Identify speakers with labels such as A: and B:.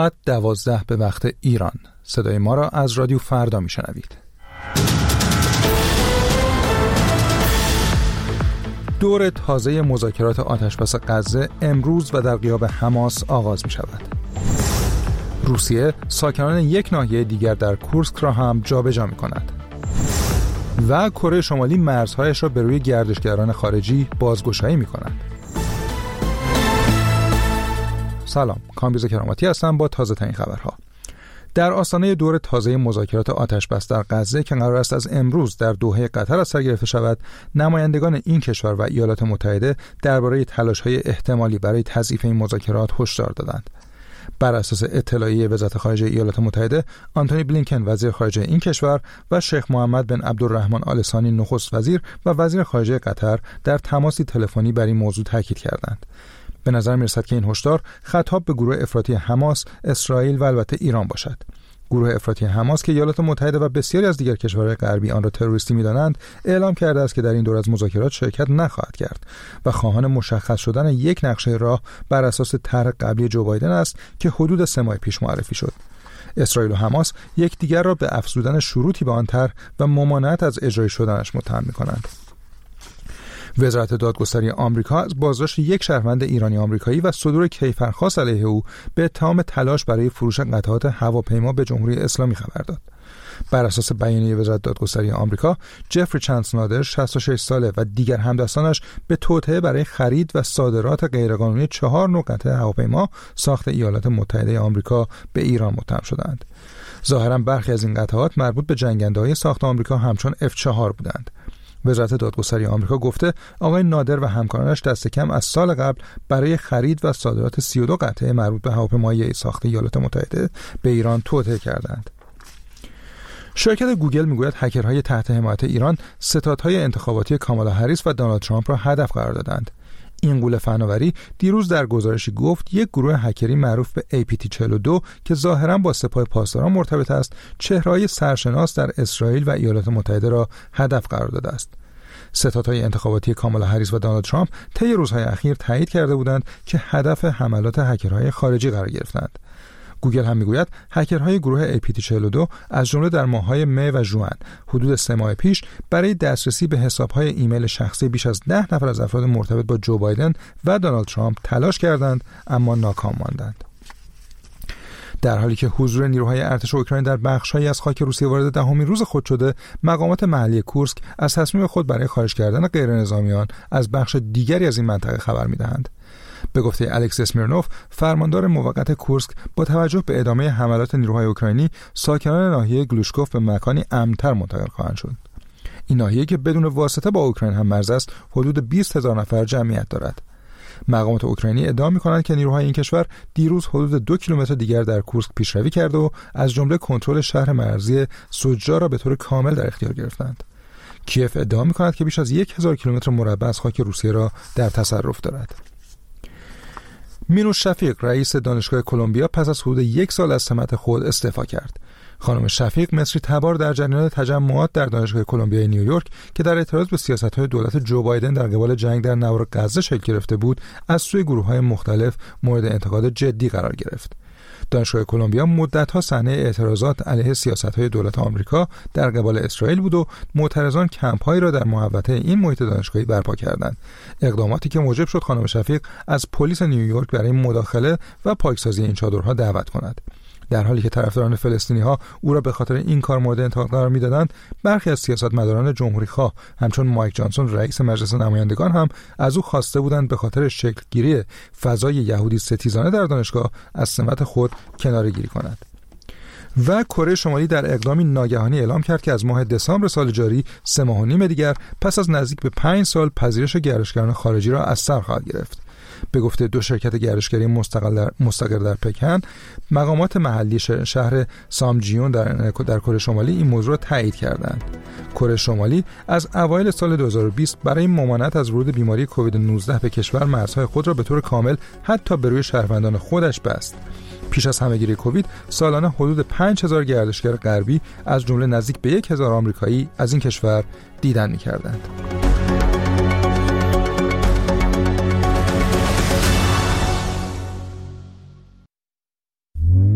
A: ساعت 12 به وقت ایران. صدای ما را از رادیو فردا میشنوید. دور تازه مذاکرات آتشبس غزه امروز و در غیاب حماس آغاز می شود. روسیه ساکنان یک ناحیه دیگر در کورسک را هم جابجا می کند. و کره شمالی مرزهایش را به روی گردشگران خارجی بازگشایی می کند. سلام، کامبیز کراماتی هستم با تازه ترین خبرها. در آستانه دور تازه مذاکرات آتشبس در غزه که قرار است از امروز در دوحه قطر از سر گرفته شود، نمایندگان این کشور و ایالات متحده درباره تلاش‌های احتمالی برای تضعیف این مذاکرات هشدار دادند. بر اساس اطلاعیه وزارت خارجه ایالات متحده، آنتونی بلینکن وزیر خارجه این کشور و شیخ محمد بن عبدالرحمن آل ثانی نخست وزیر و وزیر خارجه قطر در تماسی تلفنی بر این موضوع تاکید کردند. به نظر می‌رسد که این هشدار خطاب به گروه افراطی حماس، اسرائیل و البته ایران باشد. گروه افراطی حماس که ایالات متحده و بسیاری از دیگر کشورهای غربی آن را تروریستی می‌دانند، اعلام کرده است که در این دور از مذاکرات شرکت نخواهد کرد و خواهان مشخص شدن یک نقشه راه بر اساس طرح قبلی جو بایدن است که حدود 3 ماه پیش معرفی شد. اسرائیل و حماس یکدیگر را به افزودن شروطی به آن طرح و ممانعت از اجرای شدنش متهم می‌کنند. وزارت دادگستری آمریکا از بازداشت یک شهروند ایرانی آمریکایی و صدور کیفرخواست علیه او به اتهام تلاش برای فروش قطعات هواپیما به جمهوری اسلامی خبر داد. بر اساس بیانیه وزارت دادگستری آمریکا، جفری چانسنادر 66 ساله و دیگر همدستانش به توطئه برای خرید و صادرات غیرقانونی 4 نوع قطعه هواپیما ساخت ایالات متحده آمریکا به ایران متهم شدند. ظاهراً برخی از این قطعات مربوط به جنگنده‌های ساخت آمریکا همچون F4 بودند. وزارت دادگستری آمریکا گفته آقای نادر و همکارانش دست کم از سال قبل برای خرید و صادرات 32 قطعه مربوط به هواپیمای ساخت ایالات متحده به ایران توطئه کردند. شرکت گوگل میگوید هکرهای تحت حمایت ایران ستادهای انتخاباتی کامالا هریس و دونالد ترامپ را هدف قرار دادند. این گول فناوری دیروز در گزارشی گفت یک گروه هکری معروف به APT42 که ظاهراً با سپاه پاسداران مرتبط است، چهره‌های سرشناس در اسرائیل و ایالات متحده را هدف قرار داده است. ستادهای انتخاباتی کامالا هریس و دونالد ترامپ طی روزهای اخیر تایید کرده بودند که هدف حملات هکرهای خارجی قرار گرفتند. گوگل هم میگوید هکرهای گروه APT42 از جمله در ماه‌های می و ژوئن حدود 3 ماه پیش برای دسترسی به حساب‌های ایمیل شخصی بیش از 10 نفر از افراد مرتبط با جو بایدن و دونالد ترامپ تلاش کردند اما ناکام ماندند. در حالی که حضور نیروهای ارتش اوکراین در بخش‌هایی از خاک روسیه وارد 10مین روز خود شده، مقامات محلی کورسک از تصمیم خود برای خارج کردن غیرنظامیان از بخش دیگری از این منطقه خبر می‌دهند. به گفته الکس اسمیرنوف، فرماندار موقت کورسک، با توجه به ادامه حملات نیروهای اوکراینی، ساکنان ناحیه گلوشکوف به مکانی امن‌تر منتقل خواهند شد. این ناحیه که بدون واسطه با اوکراین هم مرز است، حدود 20,000 نفر جمعیت دارد. مقامات اوکراینی ادعا می‌کنند که نیروهای این کشور دیروز حدود 2 کیلومتر دیگر در کورسک پیشروی کرده و از جمله کنترل شهر مرزی سوجا را به طور کامل در اختیار گرفتند. کیف ادعا می‌کند که بیش از 1000 کیلومتر مربع از خاک روسیه را در تصرف دارد. مینوش شفیق رئیس دانشگاه کلمبیا پس از حدود 1 سال از سمت خود استعفا کرد. خانم شفیق مصری تبار در جریان تجمعات در دانشگاه کلمبیا نیویورک که در اعتراض به سیاست‌های دولت جو بایدن در قبال جنگ در نوار غزه شکل گرفته بود، از سوی گروه‌های مختلف مورد انتقاد جدی قرار گرفت. دانشگاه کلمبیا مدت‌ها صحنه اعتراضات علیه سیاست‌های دولت آمریکا در قبال اسرائیل بود و معترضان کمپ‌هایی را در محوطه این محیط دانشگاهی برپا کردند. اقداماتی که موجب شد خانم شفیق از پلیس نیویورک برای مداخله و پاکسازی این چادرها دعوت کند. در حالی که طرفداران فلسطینی‌ها او را به خاطر این کار مورد انتقاد قرار می‌دادند، برخی از سیاستمداران جمهوری‌خواه همچون مایک جانسون رئیس مجلس نمایندگان هم از او خواسته بودند به خاطر شکل‌گیری فضای یهودی ستیزانه در دانشگاه از سمت خود کناره‌گیری کند. و کره شمالی در اقدامی ناگهانی اعلام کرد که از ماه دسامبر سال جاری 3 ماه و نیم دیگر پس از نزدیک به 5 سال پذیرش گردشگران خارجی را از سر خواهد گرفت. به گفته دو شرکت گردشگری مستقر در پکن، مقامات محلی شهر سامجیون در کره شمالی این موضوع را تایید کردند. کره شمالی از اوایل سال 2020 برای ممانعت از ورود بیماری کووید 19 به کشور مرزهای خود را به طور کامل حتی به روی شهروندان خودش بست. پیش از همهگیری کووید سالانه حدود 5000 گردشگر غربی از جمله نزدیک به 1000 آمریکایی از این کشور دیدن می‌کردند.